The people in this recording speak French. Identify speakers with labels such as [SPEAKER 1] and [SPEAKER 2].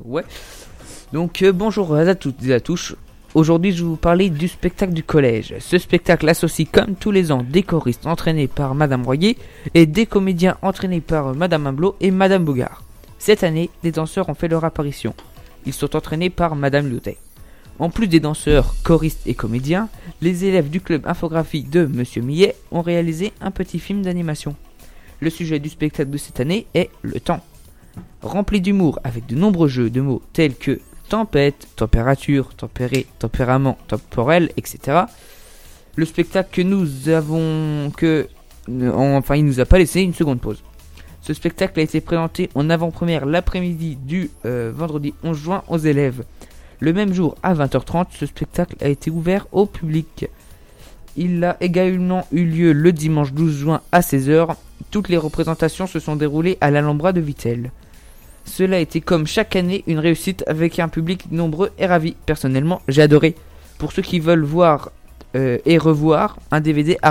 [SPEAKER 1] Ouais. Donc bonjour à toutes et à tous. Aujourd'hui, je vais vous parler du spectacle du collège. Ce spectacle associe comme tous les ans des choristes entraînés par Madame Royer et des comédiens entraînés par Madame Humblot et Madame Bogart. Cette année, des danseurs ont fait leur apparition. Ils sont entraînés par Madame Lyotet. En plus des danseurs, choristes et comédiens, les élèves du club infographie de Monsieur Millet ont réalisé un petit film d'animation. Le sujet du spectacle de cette année est le temps. Rempli d'humour avec de nombreux jeux de mots tels que tempête, température, tempéré, tempérament, temporel, etc. Le spectacle que nous avons il nous a pas laissé une seconde pause. Ce spectacle a été présenté en avant-première l'après-midi du vendredi 11 juin aux élèves. Le même jour à 20h30, ce spectacle a été ouvert au public. Il a également eu lieu le dimanche 12 juin à 16h. Toutes les représentations se sont déroulées à l'Alhambra de Vittel. Cela a été comme chaque année une réussite avec un public nombreux et ravi. Personnellement, j'ai adoré. Pour ceux qui veulent voir et revoir, un DVD